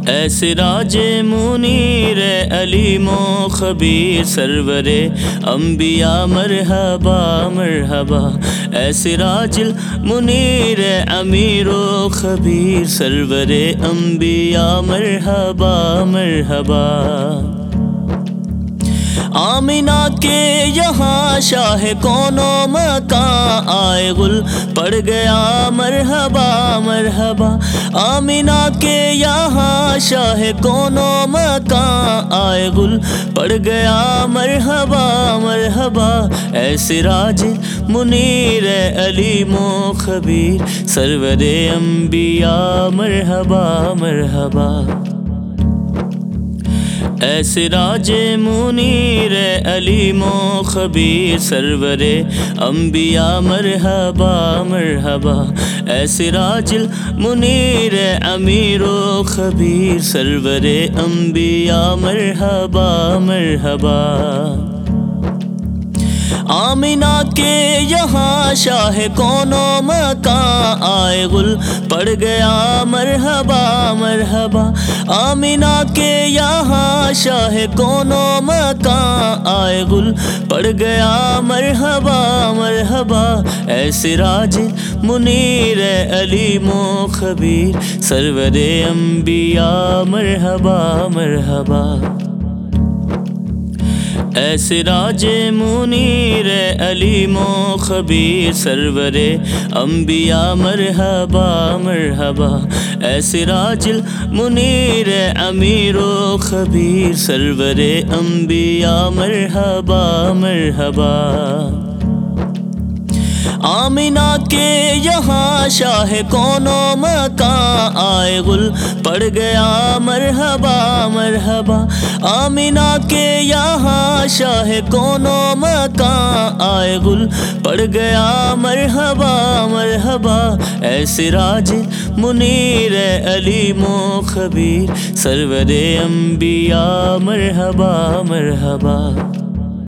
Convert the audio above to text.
اے سراج منیر علیم و خبیر سرور انبیاء مرحبا مرحبا، اے سراج المنیر امیر و خبیر سرور انبیاء مرحبا مرحبا۔ آمینہ کے یہاں شاہ کون و مکان آئے گل پڑ گیا مرحبا مرحبا، آمینہ کے یہاں شاہ کون و مکان آئے گل پڑ گیا مرحبا مرحبا، اے سراج منیر علیم و خبیر سرور انبیاء مرحبا مرحبا، اے سراج منیر علیم و خبیر سرور انبیاء مرحبا مرحبا، اے سراج المنیر امیر و خبیر سرور انبیاء مرحبا مرحبا۔ آمینہ کے یہاں شاہ کون و مکان آئے گل پڑ گیا مرحبا مرحبا، آمینہ کے یہاں شاہ کون و مکان آئے گل پڑ گیا مرحبا مرحبا، اے سراج منیر علیم و خبیر سرور انبیاء مرحبا مرحبا، اے سراج منیر علیم و خبیر سرور انبیاء مرحبا مرحبا، اے سراج المنیر امیر و خبیر سرور انبیاء مرحبا مرحبا۔ آمینہ کے یہاں شاہ کون و مکان آئے گل پڑ گیا مرحبا مرحبا، آمینہ کے یہاں شاہ کون و مکان آئے گل پڑ گیا مرحبا مرحبا، اے سراج منیر علیم و خبیر سرور انبیاء مرحبا مرحبا۔